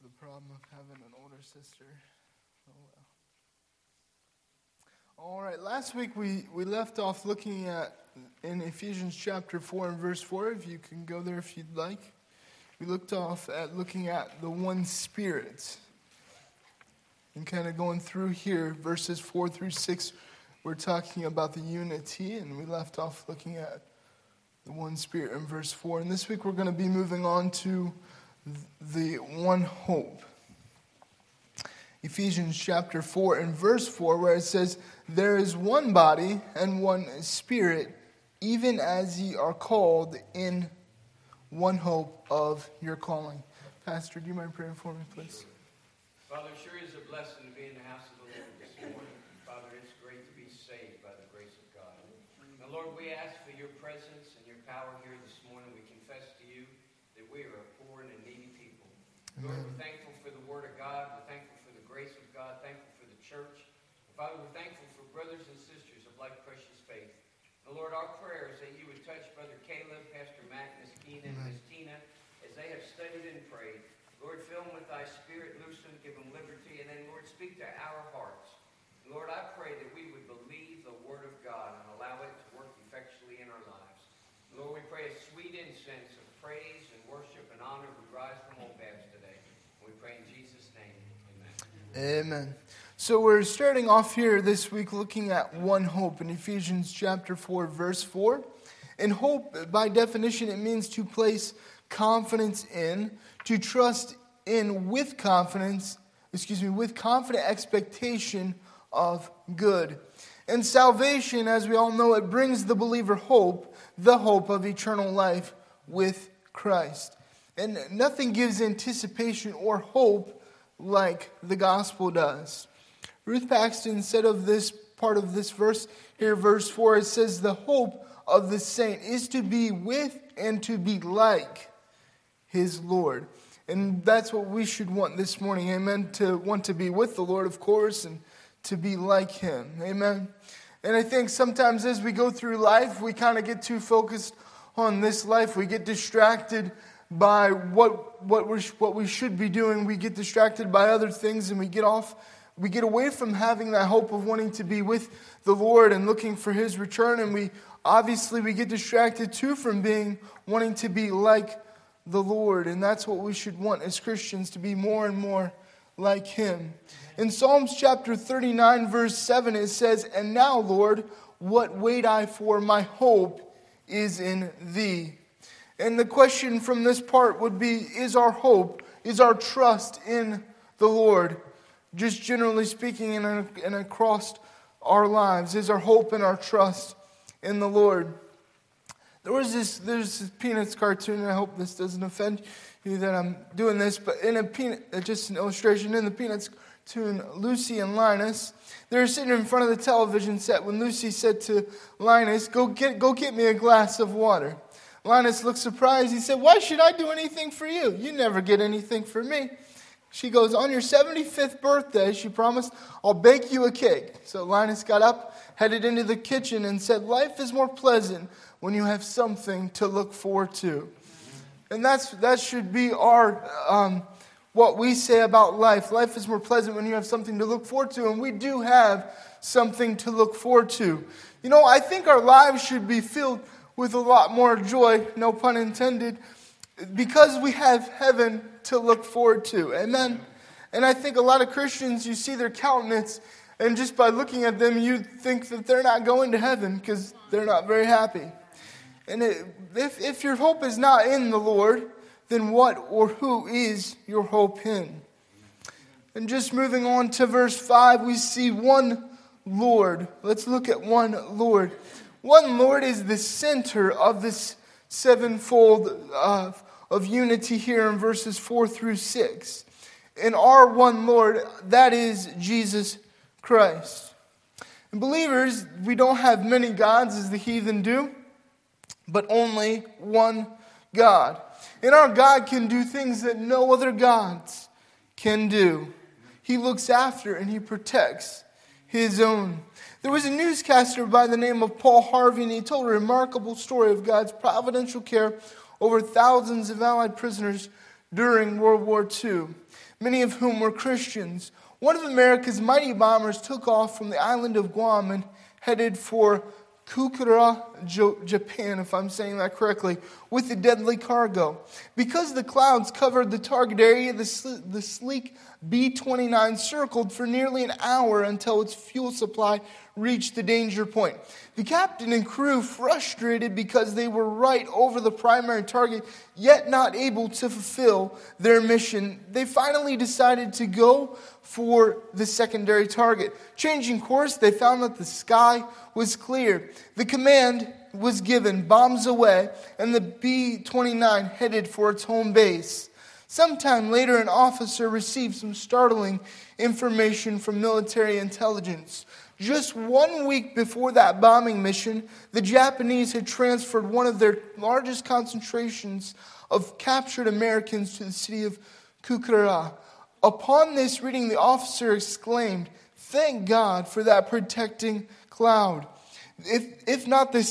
the problem of having an older sister. Oh well. All right, last week we left off looking at, in Ephesians chapter 4 and verse 4, if you can go there if you'd like. We looked off at looking at the one Spirit. And kind of going through here, verses 4 through 6, we're talking about the unity, and we left off looking at the one Spirit in verse 4. And this week we're going to be moving on to the one hope. Ephesians chapter 4 and verse 4, where it says, "There is one body and one Spirit, even as ye are called in one hope of your calling." Pastor, do you mind praying for me, please? Father, it sure is a blessing to be in the house of the Lord this morning. Father, it's great to be saved by the grace of God. And Lord, we ask for your presence and your power here this morning. We confess to you that we are a poor and a needy people. Lord, we're thankful for the Word of God. We're thankful for the grace of God. Thankful for the church. Father, we're thankful for brothers and sisters of like precious faith. And Lord, our prayer is that you would touch Brother Caleb, Pastor Matt, Miss Keena, and Miss Tina as they have studied and prayed. Lord, fill them with thy Spirit, loose them, give them liberty, and then, Lord, speak to our hearts. Lord, I pray that we would believe the Word of God and allow it to work effectually in our lives. Lord, we pray a sweet incense of praise and worship and honor would rise from all paths today. We pray in Jesus' name. Amen. Amen. So we're starting off here this week looking at one hope in Ephesians chapter 4, verse 4. And hope, by definition, it means to place confidence in, to trust in with confident expectation of good. And salvation, as we all know, it brings the believer hope, the hope of eternal life with Christ. And nothing gives anticipation or hope like the gospel does. Ruth Paxton said of this part of this verse, here verse 4, it says, "The hope of the saint is to be with and to be like his Lord." And that's what we should want this morning, amen? To want to be with the Lord, of course, and to be like him, amen? And I think sometimes as we go through life, we kind of get too focused on this life. We get distracted by what we should be doing. We get distracted by other things, and we get away from having that hope of wanting to be with the Lord and looking for his return. And we get distracted too from wanting to be like the Lord. And that's what we should want as Christians, to be more and more like him. In Psalms chapter 39, verse 7, it says, "And now, Lord, what wait I for? My hope is in thee." And the question from this part would be, is our hope, is our trust in the Lord? Just generally speaking and across our lives, is our hope and our trust in the Lord? There's this Peanuts cartoon, and I hope this doesn't offend you that I'm doing this, but just an illustration, in the Peanuts cartoon, Lucy and Linus, they're sitting in front of the television set when Lucy said to Linus, go get me a glass of water. Linus looked surprised. He said, "Why should I do anything for you? You never get anything for me." She goes, "On your 75th birthday," she promised, "I'll bake you a cake." So Linus got up, headed into the kitchen, and said, "Life is more pleasant when you have something to look forward to." And that should be our what we say about life. Life is more pleasant when you have something to look forward to, and we do have something to look forward to. You know, I think our lives should be filled with a lot more joy, no pun intended, because we have heaven to look forward to. Amen? And I think a lot of Christians, you see their countenance, and just by looking at them, you think that they're not going to heaven because they're not very happy. And if your hope is not in the Lord, then what or who is your hope in? And just moving on to verse 5, we see one Lord. Let's look at one Lord. One Lord is the center of this sevenfold of unity here in verses 4 through 6. And our one Lord, that is Jesus Christ. And believers, we don't have many gods as the heathen do, but only one God. And our God can do things that no other gods can do. He looks after and he protects his own. There was a newscaster by the name of Paul Harvey, and he told a remarkable story of God's providential care over thousands of Allied prisoners during World War II, many of whom were Christians. One of America's mighty bombers took off from the island of Guam and headed for Kukura, Japan, if I'm saying that correctly, with the deadly cargo. Because the clouds covered the target area, the sleek B-29 circled for nearly an hour until its fuel supply reached the danger point. The captain and crew, frustrated because they were right over the primary target, yet not able to fulfill their mission, they finally decided to go for the secondary target. Changing course, they found that the sky was clear. The command was given, bombs away, and the B-29 headed for its home base. Sometime later, an officer received some startling information from military intelligence. Just 1 week before that bombing mission, the Japanese had transferred one of their largest concentrations of captured Americans to the city of Kukura. Upon this reading, the officer exclaimed, "Thank God for that protecting cloud." If not, the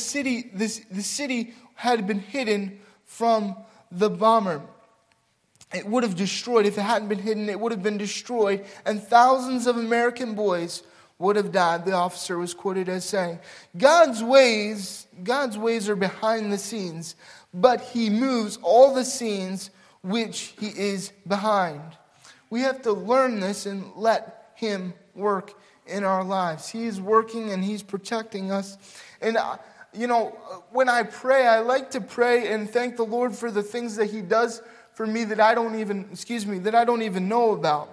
city had been hidden from the bomber. It would have destroyed. If it hadn't been hidden, it would have been destroyed, and thousands of American boys would have died, the officer was quoted as saying. God's ways are behind the scenes, but he moves all the scenes which he is behind. We have to learn this and let him work in our lives. He is working and he's protecting us. And when I pray, I like to pray and thank the Lord for the things that he does for me that I don't even know about.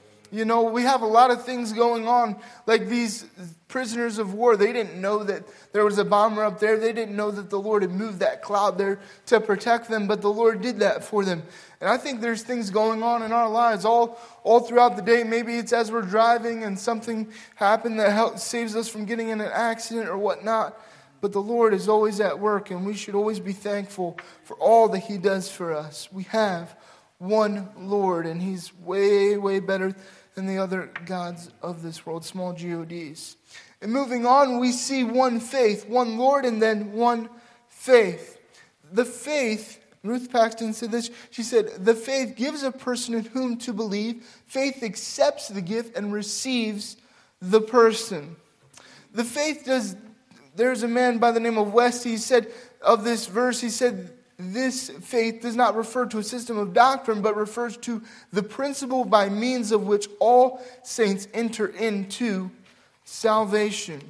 We have a lot of things going on, like these prisoners of war. They didn't know that there was a bomber up there. They didn't know that the Lord had moved that cloud there to protect them, but the Lord did that for them. And I think there's things going on in our lives all throughout the day. Maybe it's as we're driving and something happened that saves us from getting in an accident or whatnot. But the Lord is always at work, and we should always be thankful for all that he does for us. We have one Lord, and he's way, way better than the other gods of this world, small gods. And moving on, we see one faith, one Lord, and then one faith. The faith, Ruth Paxton said this, she said, the faith gives a person in whom to believe. Faith accepts the gift and receives the person. The faith does. There's a man by the name of West, he said of this verse, he said, this faith does not refer to a system of doctrine, but refers to the principle by means of which all saints enter into salvation.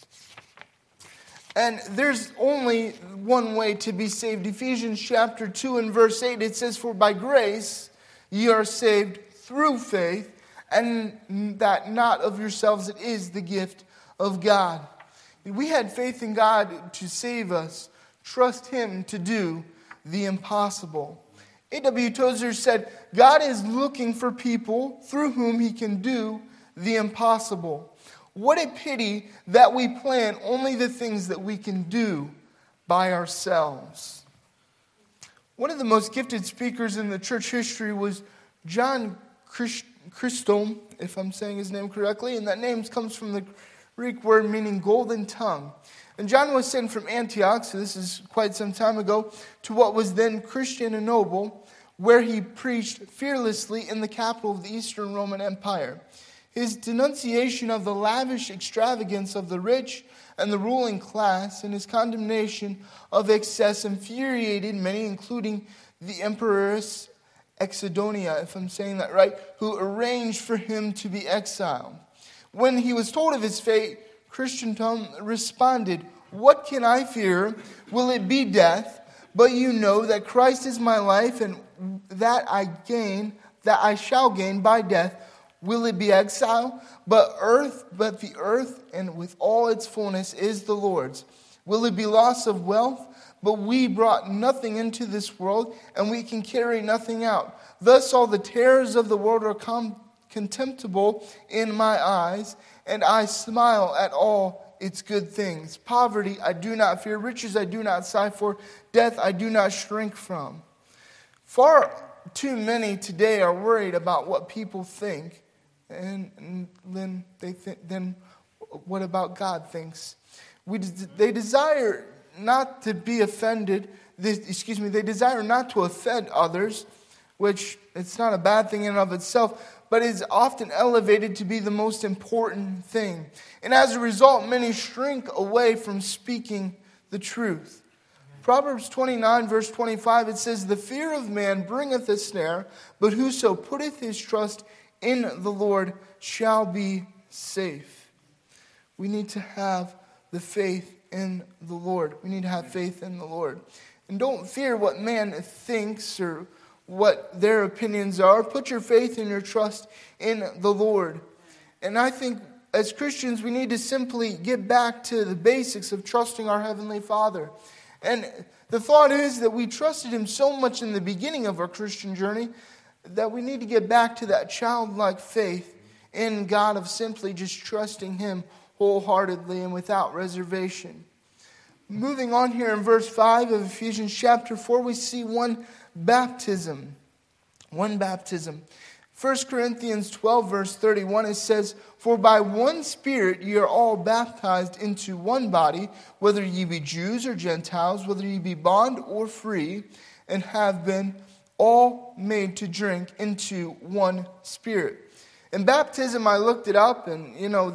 And there's only one way to be saved. Ephesians chapter 2 and verse 8, it says, "For by grace ye are saved through faith, and that not of yourselves, it is the gift of God." We had faith in God to save us. Trust him to do the impossible. A.W. Tozer said, God is looking for people through whom he can do the impossible. What a pity that we plan only the things that we can do by ourselves. One of the most gifted speakers in the church history was John Chrysostom, if I'm saying his name correctly, and that name comes from the Greek word meaning golden tongue. And John was sent from Antioch, so this is quite some time ago, to what was then Constantinople, where he preached fearlessly in the capital of the Eastern Roman Empire. His denunciation of the lavish extravagance of the rich and the ruling class and his condemnation of excess infuriated many, including the Empress Exodonia, if I'm saying that right, who arranged for him to be exiled. When he was told of his fate, Chrysostom responded, "What can I fear? Will it be death? But you know that Christ is my life, and that I shall gain by death. Will it be exile? But the earth and with all its fullness is the Lord's. Will it be loss of wealth? But we brought nothing into this world, and we can carry nothing out. Thus all the terrors of the world are contemptible in my eyes, and I smile at all its good things. Poverty I do not fear, riches I do not sigh for, death I do not shrink from." Far too many today are worried about what people think, and then what about God thinks? They desire not to be offended. They desire not to offend others. which it's not a bad thing in and of itself, but is often elevated to be the most important thing. And as a result, many shrink away from speaking the truth. Proverbs 29, verse 25, it says, "The fear of man bringeth a snare, but whoso putteth his trust in the Lord shall be safe." We need to have the faith in the Lord. We need to have faith in the Lord. And don't fear what man thinks or what their opinions are. Put your faith and your trust in the Lord. And I think as Christians, we need to simply get back to the basics of trusting our Heavenly Father. And the thought is that we trusted Him so much in the beginning of our Christian journey that we need to get back to that childlike faith in God of simply just trusting Him wholeheartedly and without reservation. Moving on here in verse 5 of Ephesians chapter 4, we see one baptism. One baptism. 1 Corinthians 12 verse 31, it says, "For by one Spirit ye are all baptized into one body, whether ye be Jews or Gentiles, whether ye be bond or free, and have been all made to drink into one Spirit." In baptism, I looked it up, and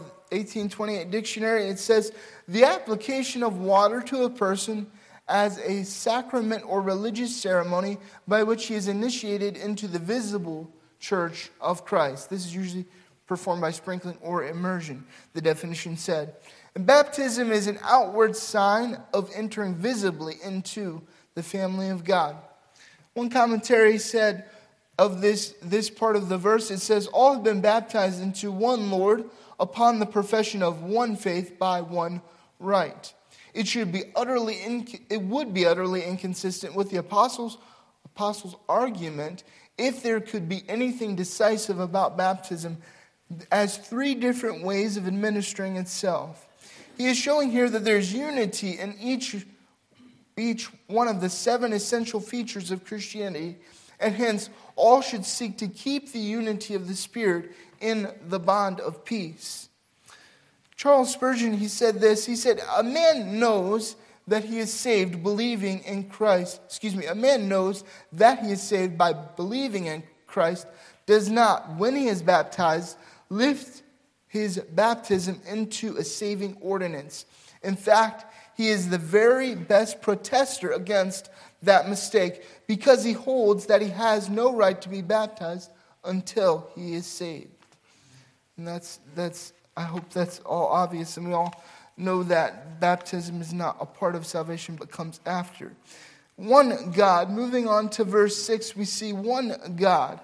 1828 dictionary, it says, "The application of water to a person as a sacrament or religious ceremony by which he is initiated into the visible church of Christ." This is usually performed by sprinkling or immersion, the definition said. And baptism is an outward sign of entering visibly into the family of God. One commentary said of this part of the verse, it says, "All have been baptized into one Lord upon the profession of one faith by one rite." It would be utterly inconsistent with the apostles' argument if there could be anything decisive about baptism as three different ways of administering itself. He is showing here that there's unity in each one of the 7 essential features of Christianity, and hence all should seek to keep the unity of the Spirit in the bond of peace. Charles Spurgeon, he said this, he said, "A man knows that he is saved believing in Christ. A man knows that he is saved by believing in Christ, does not, when he is baptized, lift his baptism into a saving ordinance. In fact, he is the very best protester against that mistake, because he holds that he has no right to be baptized until he is saved." And I hope that's all obvious, and we all know that baptism is not a part of salvation but comes after. One God. Moving on to verse 6, we see one God.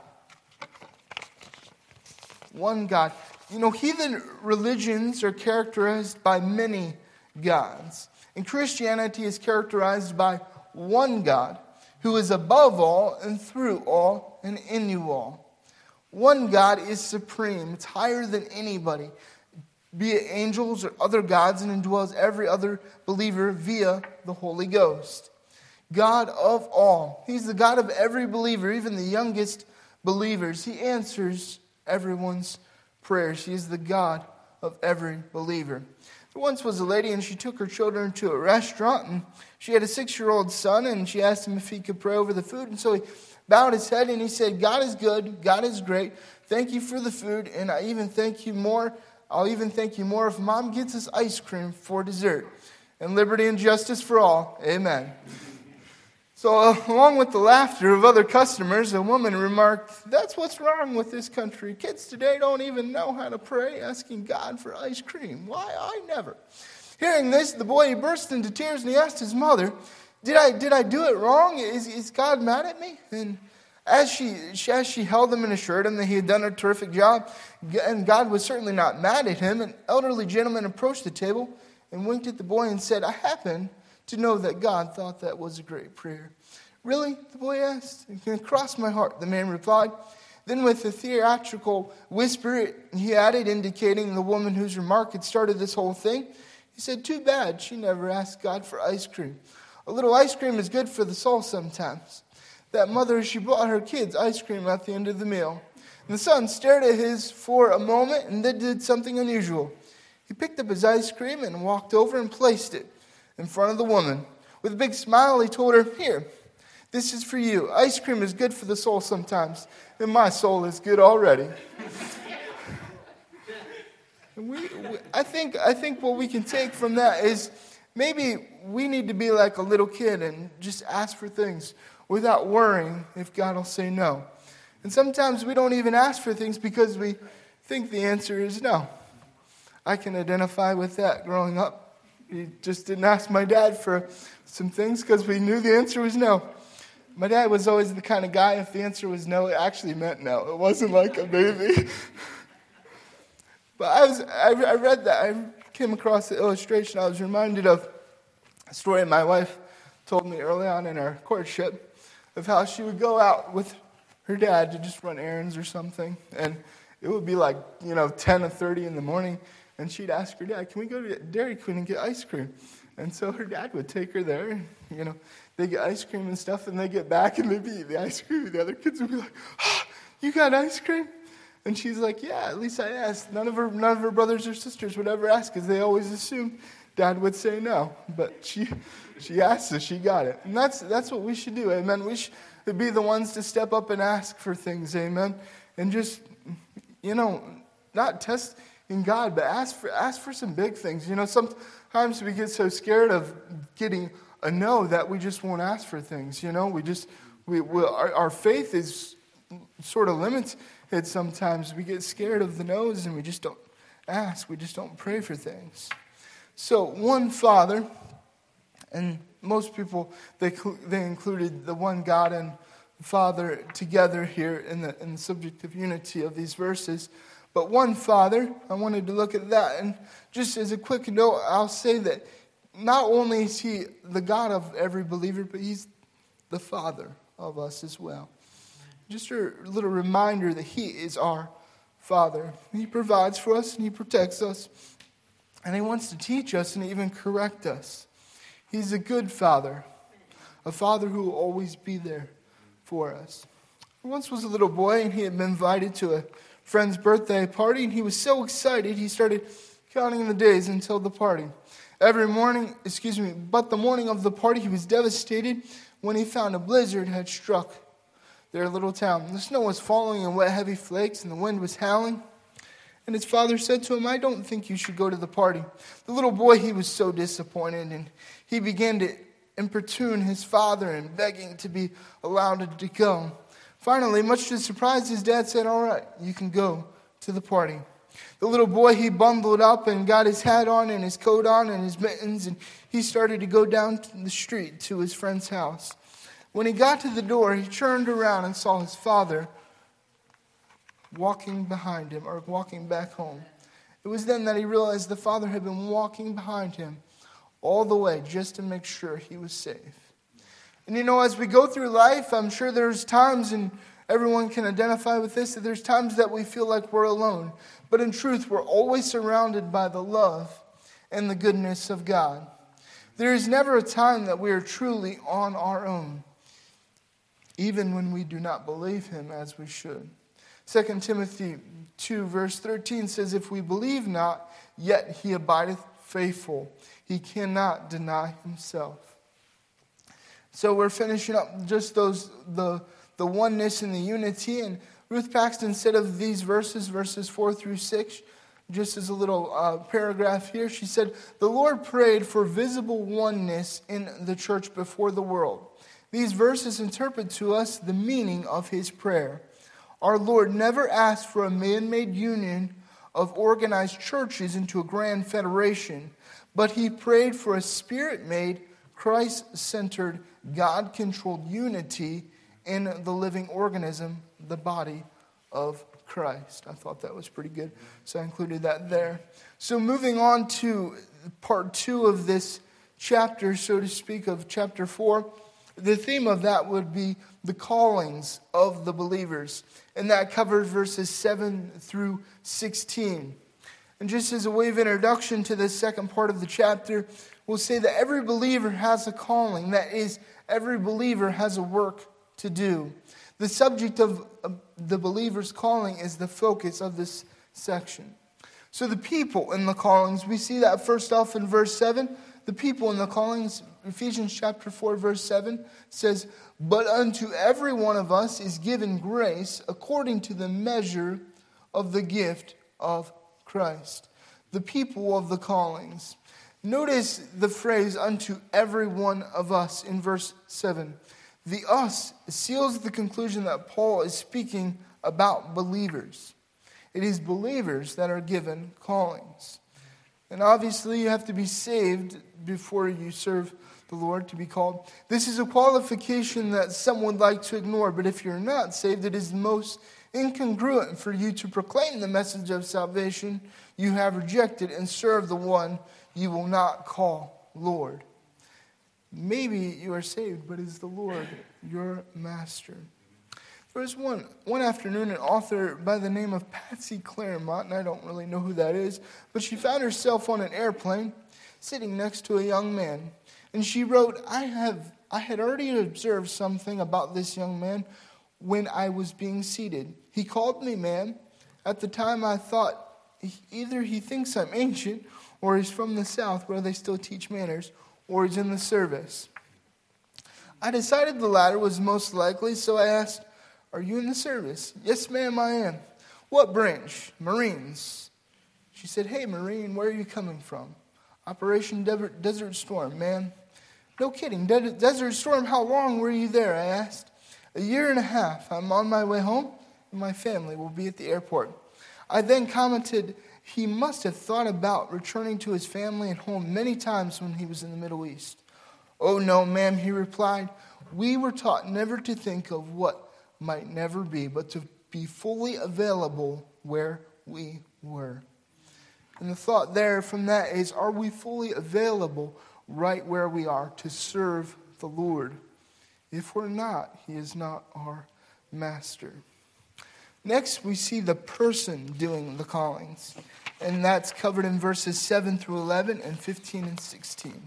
One God. Heathen religions are characterized by many gods. And Christianity is characterized by one God who is above all and through all and in you all. One God is supreme. It's higher than anybody, be it angels or other gods, and indwells every other believer via the Holy Ghost. God of all. He's the God of every believer, even the youngest believers. He answers everyone's prayers. He is the God of every believer. There once was a lady, and she took her children to a restaurant, and she had a 6-year-old son, and she asked him if he could pray over the food, and so he bowed his head and he said, "God is good, God is great. Thank you for the food, and I'll even thank you more if Mom gets us ice cream for dessert. And liberty and justice for all. Amen." So along with the laughter of other customers, a woman remarked, "That's what's wrong with this country. Kids today don't even know how to pray, asking God for ice cream. Why, I never." Hearing this, the boy burst into tears and he asked his mother, Did I do it wrong? Is God mad at me?" And as she held him and assured him that he had done a terrific job, and God was certainly not mad at him, an elderly gentleman approached the table and winked at the boy and said, "I happen to know that God thought that was a great prayer." "Really?" the boy asked. "It can cross my heart," the man replied. Then with a theatrical whisper, he added, indicating the woman whose remark had started this whole thing, he said, "Too bad she never asked God for ice cream. A little ice cream is good for the soul sometimes." That mother, she brought her kids ice cream at the end of the meal. And the son stared at his for a moment and then did something unusual. He picked up his ice cream and walked over and placed it in front of the woman. With a big smile, he told her, "Here, This is for you. Ice cream is good for the soul sometimes, and my soul is good already. I think what we can take from that is maybe we need to be like a little kid and just ask for things without worrying if God will say no. And sometimes we don't even ask for things because we think the answer is no. I can identify with that growing up. We just didn't ask my dad for some things because we knew the answer was no. My dad was always the kind of guy, if the answer was no, it actually meant no. It wasn't like a maybe. But I read that. I came across the illustration. I was reminded of a story my wife told me early on in our courtship of how she would go out with her dad to just run errands or something. And it would be like, 10 or 30 in the morning. And she'd ask her dad, can we go to Dairy Queen and get ice cream? And so her dad would take her there. And, they get ice cream and stuff. And they get back and they'd be eating the ice cream. And the other kids would be like, oh, you got ice cream? And she's like, yeah, at least I asked. None of her brothers or sisters would ever ask because they always assumed Dad would say no. But she asked, so she got it. And that's what we should do, amen. We should be the ones to step up and ask for things, amen. And just, not test in God, but ask for some big things. Sometimes we get so scared of getting a no that we just won't ask for things. Our faith is sort of limited. Sometimes we get scared of the no's and we just don't ask. We just don't pray for things. So one Father, and most people, they included the one God and Father together here in the subject of unity of these verses. But one Father, I wanted to look at that. And just as a quick note, I'll say that not only is He the God of every believer, but He's the Father of us as well. Just a little reminder that He is our Father. He provides for us and He protects us. And He wants to teach us and even correct us. He's a good Father. A Father who will always be there for us. I once was a little boy and he had been invited to a friend's birthday party. And he was so excited he started counting the days until the party. But the morning of the party he was devastated when he found a blizzard had struck their little town. The snow was falling in wet, heavy flakes, and the wind was howling. And his father said to him, I don't think you should go to the party. The little boy, he was so disappointed, and he began to importune his father and begging to be allowed to go. Finally, much to his surprise, his dad said, all right, you can go to the party. The little boy, he bundled up and got his hat on and his coat on and his mittens, and he started to go down the street to his friend's house. When he got to the door, he turned around and saw his father walking behind him, or walking back home. It was then that he realized the father had been walking behind him all the way just to make sure he was safe. And as we go through life, I'm sure there's times, and everyone can identify with this, that there's times that we feel like we're alone. But in truth, we're always surrounded by the love and the goodness of God. There is never a time that we are truly on our own, even when we do not believe Him as we should. 2 Timothy 2 verse 13 says, if we believe not, yet He abideth faithful. He cannot deny Himself. So we're finishing up just the oneness and the unity. And Ruth Paxton said of these verses 4 through 6, just as a little paragraph here, she said, the Lord prayed for visible oneness in the church before the world. These verses interpret to us the meaning of His prayer. Our Lord never asked for a man-made union of organized churches into a grand federation, but He prayed for a spirit-made, Christ-centered, God-controlled unity in the living organism, the body of Christ. I thought that was pretty good, so I included that there. So moving on to part 2 of this chapter, so to speak, of chapter 4, the theme of that would be the callings of the believers. And that covers verses 7 through 16. And just as a way of introduction to this second part of the chapter, we'll say that every believer has a calling. That is, every believer has a work to do. The subject of the believer's calling is the focus of this section. So the people in the callings, we see that first off in verse 7. The people in the callings Ephesians chapter 4, verse 7 says, "But unto every one of us is given grace according to the measure of the gift of Christ." The people of the callings. Notice the phrase, "unto every one of us," in verse 7. The "us" seals the conclusion that Paul is speaking about believers. It is believers that are given callings. And obviously you have to be saved before you serve the Lord to be called. This is a qualification that some would like to ignore, but if you're not saved, it is most incongruent for you to proclaim the message of salvation you have rejected and serve the one you will not call Lord. Maybe you are saved, but is the Lord your master? There was one afternoon, an author by the name of Patsy Claremont, and I don't really know who that is, but she found herself on an airplane sitting next to a young man. And she wrote, I had already observed something about this young man when I was being seated. He called me ma'am. At the time I thought, either he thinks I'm ancient, or he's from the South where they still teach manners, or he's in the service. I decided the latter was most likely, so I asked, "Are you in the service?" "Yes, ma'am, I am." "What branch?" "Marines." She said, "Hey, Marine, where are you coming from?" "Operation Desert Storm, ma'am." "No kidding, Desert Storm, how long were you there?" I asked. "1.5 years. I'm on my way home, and my family will be at the airport." I then commented, he must have thought about returning to his family and home many times when he was in the Middle East. "Oh, no, ma'am," he replied. "We were taught never to think of what might never be, but to be fully available where we were." And the thought there from that is, are we fully available right where we are to serve the Lord? If we're not, he is not our master. Next, we see the person doing the callings. And that's covered in verses 7 through 11 and 15 and 16.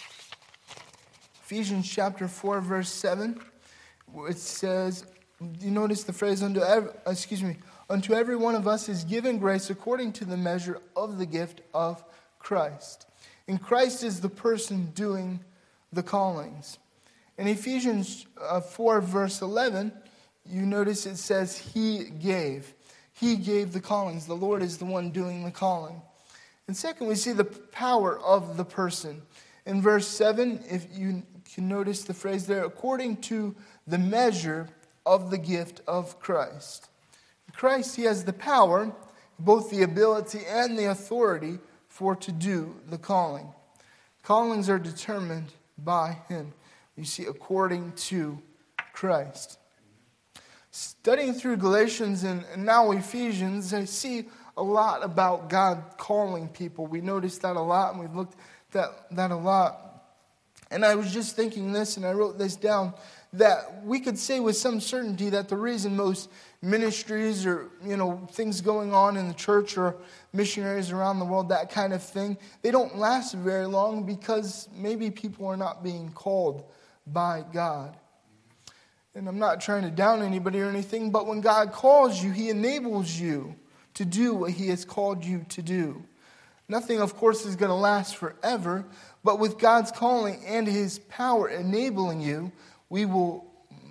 Ephesians chapter 4, verse 7, it says, you notice the phrase, unto every one of us is given grace according to the measure of the gift of Christ. And Christ is the person doing the callings. In Ephesians 4, verse 11, you notice it says, He gave. He gave the callings. The Lord is the one doing the calling. And second, we see the power of the person. In verse 7, if you can notice the phrase there, according to the measure of the gift of Christ. Christ, he has the power, both the ability and the authority to do the calling. Callings are determined by him. You see, according to Christ. Studying through Galatians and now Ephesians, I see a lot about God calling people. We noticed that a lot, and we've looked at that a lot. And I was just thinking this, and I wrote this down, that we could say with some certainty that the reason most ministries or, things going on in the church or missionaries around the world, that kind of thing, they don't last very long because maybe people are not being called by God. And I'm not trying to down anybody or anything, but when God calls you, he enables you to do what he has called you to do. Nothing, of course, is going to last forever, but with God's calling and his power enabling you, we will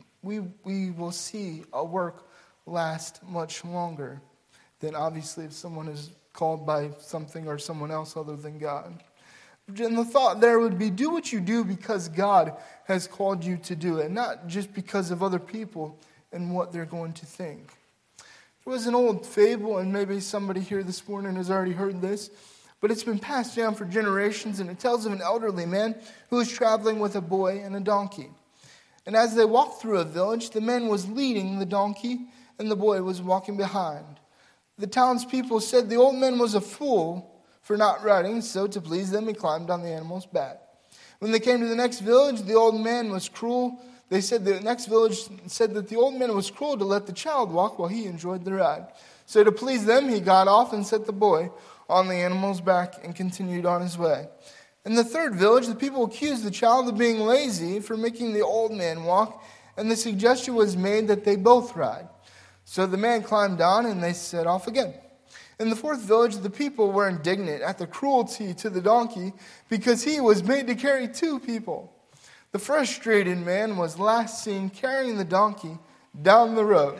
see a work last much longer than obviously if someone is called by something or someone else other than God. And the thought there would be, do what you do because God has called you to do it, not just because of other people and what they're going to think. There was an old fable, and maybe somebody here this morning has already heard this, but it's been passed down for generations, and it tells of an elderly man who was traveling with a boy and a donkey. And as they walked through a village, the man was leading the donkey, and the boy was walking behind. The townspeople said the old man was a fool for not riding, so to please them, he climbed on the animal's back. When they came to the next village, the old man was cruel. They said the next village said that the old man was cruel to let the child walk while he enjoyed the ride. So to please them, he got off and set the boy on the animal's back and continued on his way. In the third village, the people accused the child of being lazy for making the old man walk, and the suggestion was made that they both ride. So the man climbed on, and they set off again. In the fourth village, the people were indignant at the cruelty to the donkey because he was made to carry 2 people. The frustrated man was last seen carrying the donkey down the road.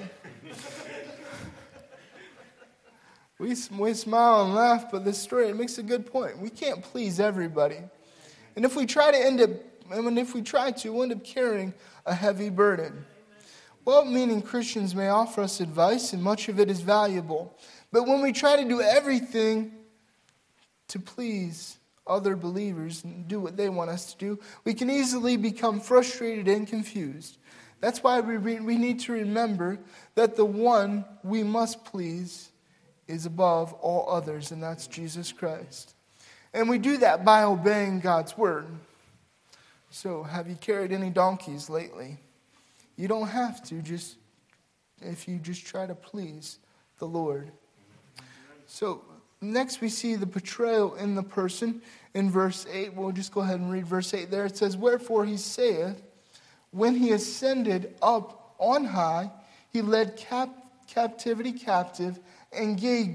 We smile and laugh, but this story, it makes a good point. We can't please everybody. And if we try to, we'll end up carrying a heavy burden. Well-meaning Christians may offer us advice, and much of it is valuable. But when we try to do everything to please other believers and do what they want us to do, we can easily become frustrated and confused. That's why we need to remember that the one we must please is above all others, and that's Jesus Christ. And we do that by obeying God's word. So, have you carried any donkeys lately? You don't have to, if you just try to please the Lord. So, next we see the portrayal in the person in verse 8. We'll just go ahead and read verse 8 there. It says, "Wherefore he saith, when he ascended up on high, he led captivity captive, and gave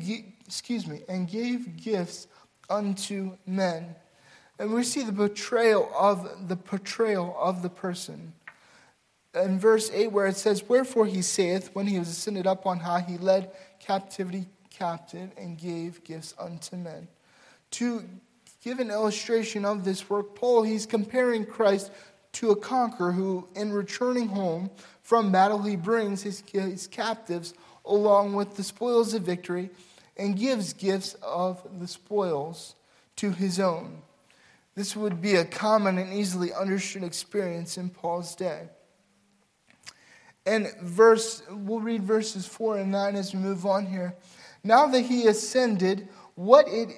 gifts unto men." And we see the portrayal of the person. In verse 8 where it says, "Wherefore he saith, when he was ascended up on high, he led captivity captive and gave gifts unto men." To give an illustration of this work, Paul, he's comparing Christ to a conqueror who, in returning home from battle, he brings his captives along with the spoils of victory and gives gifts of the spoils to his own. This would be a common and easily understood experience in Paul's day. And we'll read verses 4 and 9 as we move on here. Now that he ascended, what is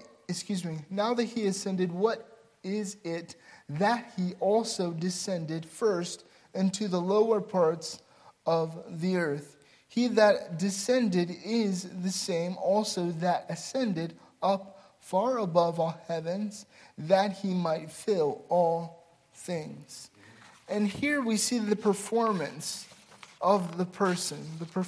it that he also descended first into the lower parts of the earth? He that descended is the same also that ascended up far above all heavens, that he might fill all things. And here we see the performance of the person.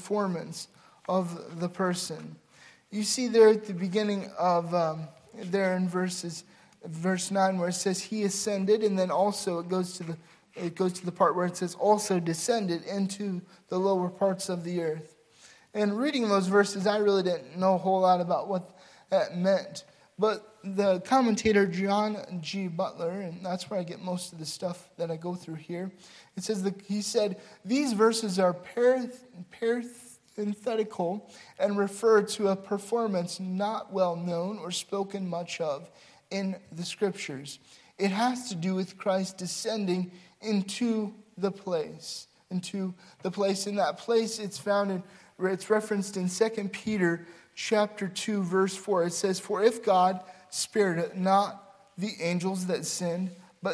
You see there at the beginning of, there in verse 9 where it says he ascended, and then also it goes to the part where it says also descended into the lower parts of the earth. And reading those verses, I really didn't know a whole lot about what that meant. But the commentator John G. Butler, and that's where I get most of the stuff that I go through here, he said, these verses are parenthetical and refer to a performance not well known or spoken much of in the scriptures. It has to do with Christ descending into the place. In that place, it's referenced in 2 Peter chapter 2, verse 4. It says, "For if God spared not the angels that sinned, but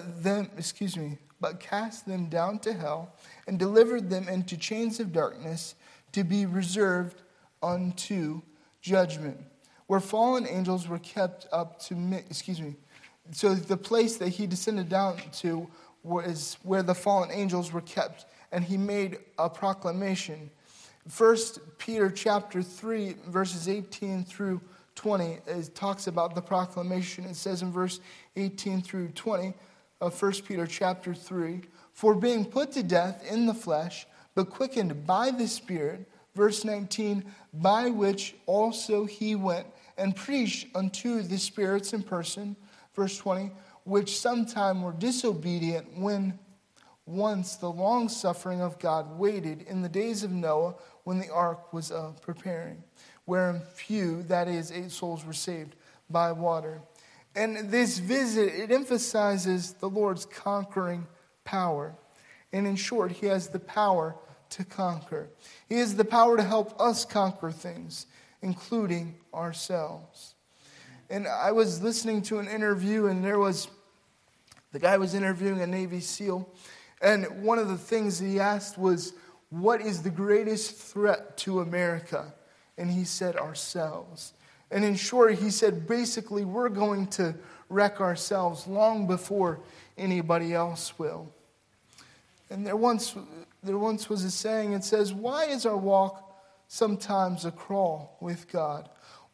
cast them down to hell, and delivered them into chains of darkness, to be reserved unto judgment, where fallen angels were kept up to." So the place that he descended down to was where the fallen angels were kept, and he made a proclamation. 1 Peter chapter 3, verses 18 through 20, it talks about the proclamation. It says in verse 18 through 20 of 1 Peter chapter 3, "For being put to death in the flesh, but quickened by the Spirit," verse 19, "by which also he went and preached unto the spirits in person," verse 20, "which sometime were disobedient when once the long suffering of God waited in the days of Noah, when the ark was preparing, wherein few, that is, 8 souls, were saved by water." And this visit, it emphasizes the Lord's conquering power. And in short, he has the power to conquer. He has the power to help us conquer things, including ourselves. And I was listening to an interview, and the guy was interviewing a Navy SEAL. And one of the things he asked was, what is the greatest threat to America? And he said, ourselves. And in short, he said, basically, we're going to wreck ourselves long before anybody else will. And there once was a saying, it says, why is our walk sometimes a crawl with God?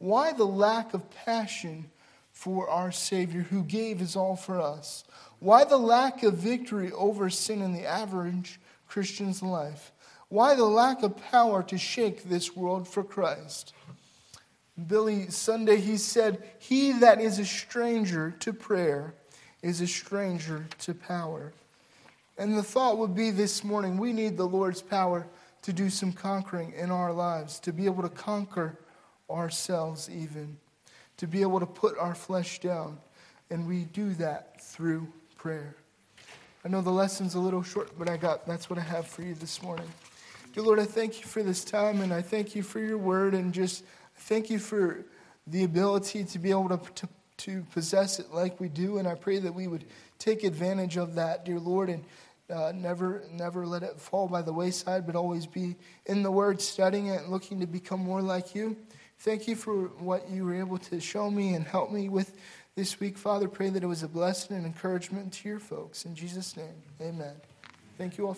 Why the lack of passion for our Savior who gave his all for us? Why the lack of victory over sin in the average Christian's life? Why the lack of power to shake this world for Christ? Billy Sunday, he said, "He that is a stranger to prayer is a stranger to power." And the thought would be this morning, we need the Lord's power to do some conquering in our lives, to be able to conquer ourselves even, to be able to put our flesh down. And we do that through prayer. I know the lesson's a little short, but that's what I have for you this morning. Dear Lord, I thank you for this time, and I thank you for your word, and just thank you for the ability to be able to possess it like we do. And I pray that we would take advantage of that, dear Lord, and never let it fall by the wayside, but always be in the Word, studying it, and looking to become more like you. Thank you for what you were able to show me and help me with this week, Father. Pray that it was a blessing and encouragement to your folks. In Jesus' name, amen. Thank you all.